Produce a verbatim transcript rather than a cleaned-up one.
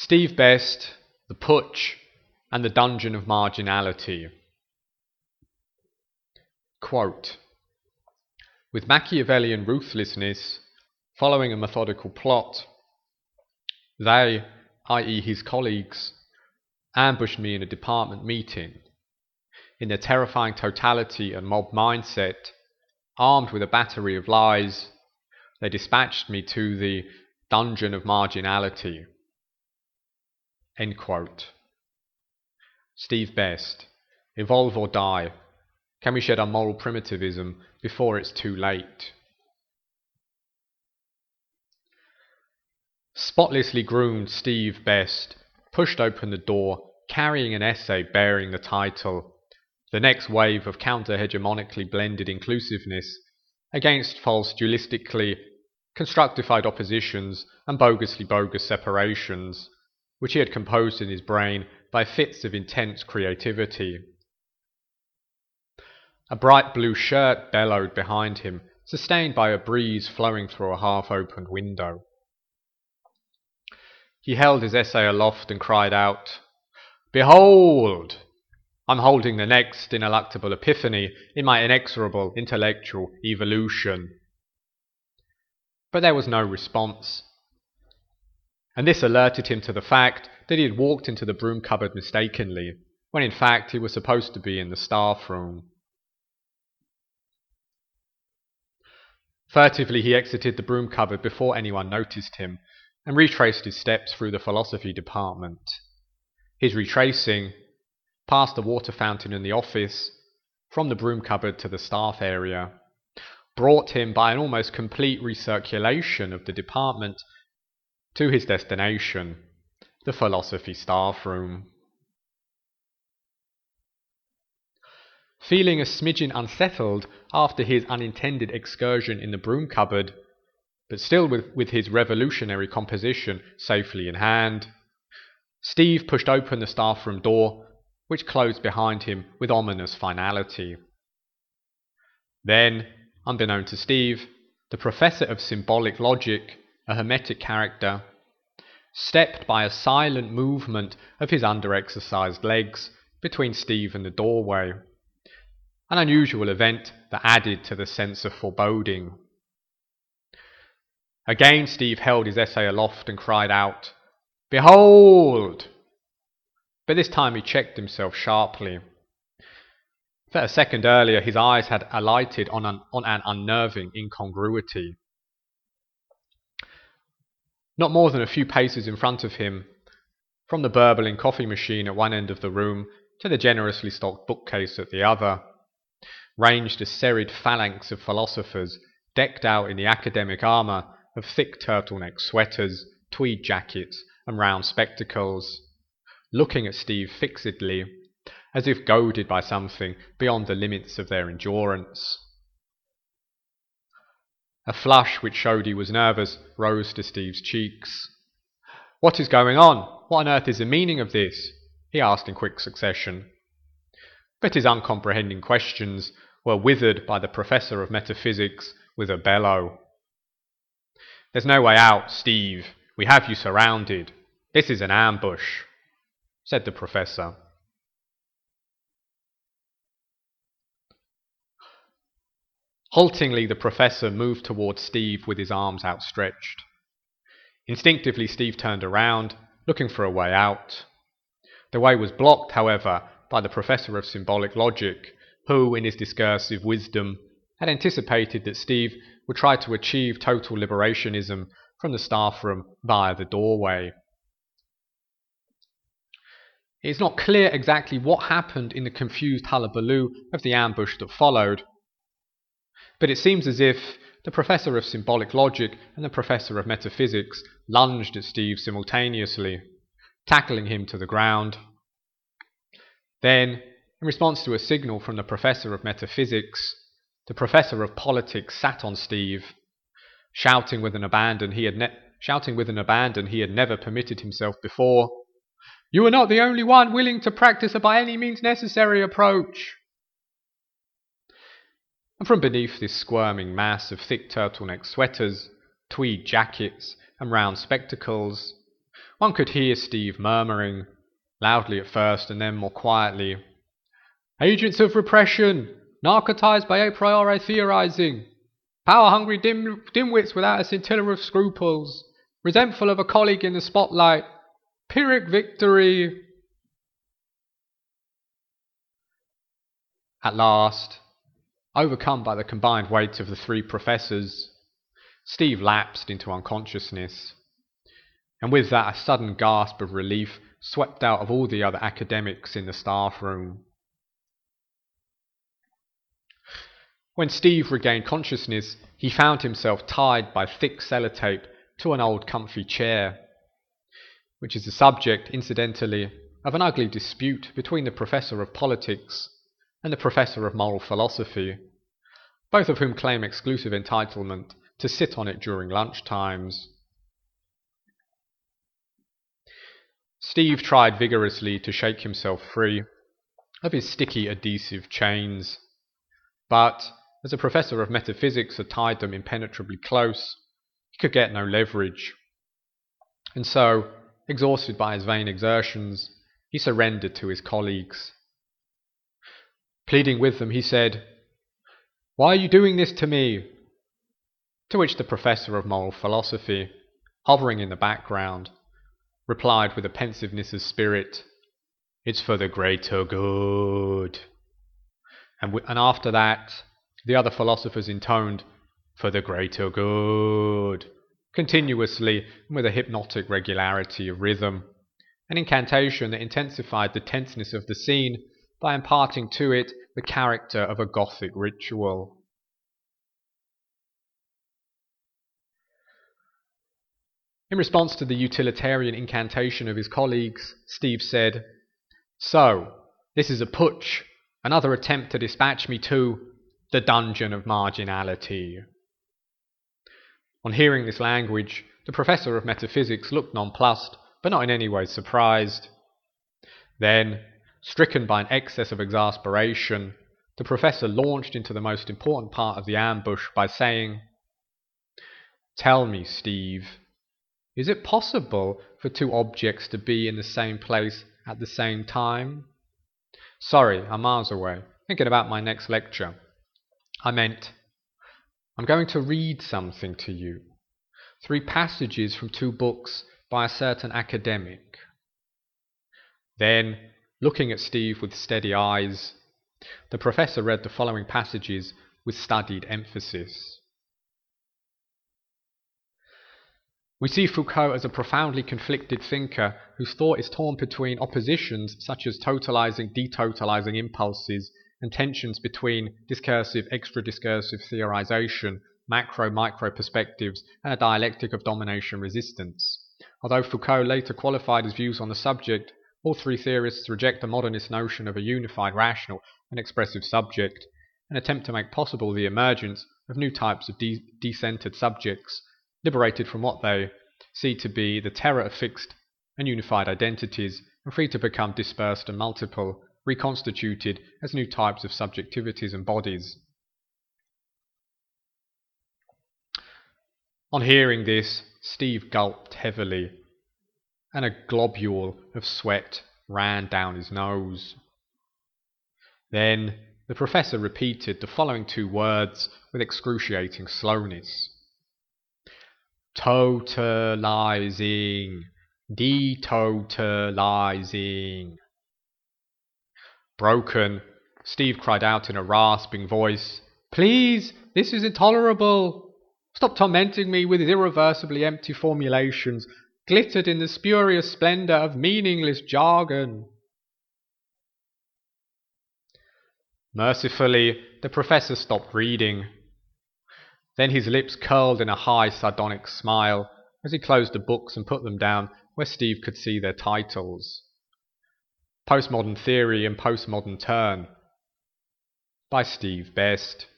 Steve Best, The Putsch, and the Dungeon of Marginality. Quote, with Machiavellian ruthlessness, following a methodical plot, they, that is his colleagues, ambushed me in a department meeting. In their terrifying totality and mob mindset, armed with a battery of lies, they dispatched me to the Dungeon of Marginality. End quote. Steve Best, Evolve or Die. Can we shed our moral primitivism before it's too late? Spotlessly groomed Steve Best pushed open the door, carrying an essay bearing the title, The Next Wave of Counter-Hegemonically Blended Inclusiveness Against False Dualistically Constructified Oppositions and Bogusly Bogus Separations, which he had composed in his brain by fits of intense creativity. A bright blue shirt bellowed behind him, sustained by a breeze flowing through a half-opened window. He held his essay aloft and cried out, Behold! I'm holding the next ineluctable epiphany in my inexorable intellectual evolution. But there was no response, and this alerted him to the fact that he had walked into the broom cupboard mistakenly, when in fact he was supposed to be in the staff room. Furtively he exited the broom cupboard before anyone noticed him, and retraced his steps through the philosophy department. His retracing, past the water fountain in the office, from the broom cupboard to the staff area, brought him by an almost complete recirculation of the department to his destination, the philosophy staff room. Feeling a smidgen unsettled after his unintended excursion in the broom cupboard, but still with, with his revolutionary composition safely in hand, Steve pushed open the staff room door, which closed behind him with ominous finality. Then, unbeknown to Steve, the professor of symbolic logic, a hermetic character, stepped by a silent movement of his under-exercised legs between Steve and the doorway, an unusual event that added to the sense of foreboding. Again Steve held his essay aloft and cried out, Behold! But this time he checked himself sharply. For a second earlier his eyes had alighted on an, on an unnerving incongruity. Not more than a few paces in front of him, from the burbling coffee machine at one end of the room to the generously stocked bookcase at the other, ranged a serried phalanx of philosophers decked out in the academic armour of thick turtleneck sweaters, tweed jackets, and round spectacles, looking at Steve fixedly, as if goaded by something beyond the limits of their endurance. A flush which showed he was nervous rose to Steve's cheeks. What is going on? What on earth is the meaning of this? He asked in quick succession. But his uncomprehending questions were withered by the professor of metaphysics with a bellow. There's no way out, Steve. We have you surrounded. This is an ambush, said the professor. Haltingly, the professor moved towards Steve with his arms outstretched. Instinctively, Steve turned around, looking for a way out. The way was blocked, however, by the professor of symbolic logic, who, in his discursive wisdom, had anticipated that Steve would try to achieve total liberationism from the staff room via the doorway. It is not clear exactly what happened in the confused hullabaloo of the ambush that followed, but it seems as if the professor of symbolic logic and the professor of metaphysics lunged at Steve simultaneously, tackling him to the ground. Then, in response to a signal from the professor of metaphysics, the professor of politics sat on Steve, shouting with an abandon he had ne- shouting with an abandon he had never permitted himself before, "You are not the only one willing to practice a by any means necessary approach." And from beneath this squirming mass of thick turtleneck sweaters, tweed jackets, and round spectacles, One could hear Steve murmuring, loudly at first and then more quietly, "Agents of repression, narcotized by a priori theorizing, power-hungry dim, dimwits without a scintilla of scruples, resentful of a colleague in the spotlight, Pyrrhic victory." At last, overcome by the combined weight of the three professors, Steve lapsed into unconsciousness, and with that a sudden gasp of relief swept out of all the other academics in the staff room. When Steve regained consciousness, he found himself tied by thick sellotape to an old comfy chair, which is the subject, incidentally, of an ugly dispute between the professor of politics and the professor of moral philosophy, both of whom claim exclusive entitlement to sit on it during lunch times. Steve tried vigorously to shake himself free of his sticky adhesive chains, but as the professor of metaphysics had tied them impenetrably close, he could get no leverage, and so, exhausted by his vain exertions, he surrendered to his colleagues. Pleading with them, he said, "Why are you doing this to me?" To which the professor of moral philosophy, hovering in the background, replied with a pensiveness of spirit, "It's for the greater good." And, w- and after that, the other philosophers intoned, "For the greater good," continuously and with a hypnotic regularity of rhythm, an incantation that intensified the tenseness of the scene by imparting to it the character of a Gothic ritual. In response to the utilitarian incantation of his colleagues, Steve said, "So, this is a putsch, another attempt to dispatch me to the dungeon of marginality." On hearing this language, the professor of metaphysics looked nonplussed, but not in any way surprised. Then, stricken by an excess of exasperation, the professor launched into the most important part of the ambush by saying, "Tell me, Steve, is it possible for two objects to be in the same place at the same time? Sorry, I'm miles away, thinking about my next lecture. I meant, I'm going to read something to you. Three passages from two books by a certain academic." Then, looking at Steve with steady eyes, the professor read the following passages with studied emphasis. We see Foucault as a profoundly conflicted thinker whose thought is torn between oppositions such as totalizing, detotalizing impulses and tensions between discursive, extra-discursive theorization, macro-micro perspectives, and a dialectic of domination-resistance. Although Foucault later qualified his views on the subject, all three theorists reject the modernist notion of a unified, rational, and expressive subject, and attempt to make possible the emergence of new types of de- decentered subjects, liberated from what they see to be the terror of fixed and unified identities, and free to become dispersed and multiple, reconstituted as new types of subjectivities and bodies. On hearing this, Steve gulped heavily, and a globule of sweat ran down his nose. Then the professor repeated the following two words with excruciating slowness: totalizing, detotalizing. Broken, Steve cried out in a rasping voice, "Please, this is intolerable. Stop tormenting me with irreversibly empty formulations, glittered in the spurious splendour of meaningless jargon." Mercifully, the professor stopped reading. Then his lips curled in a high sardonic smile as he closed the books and put them down where Steve could see their titles. Postmodern Theory and Postmodern Turn by Steve Best.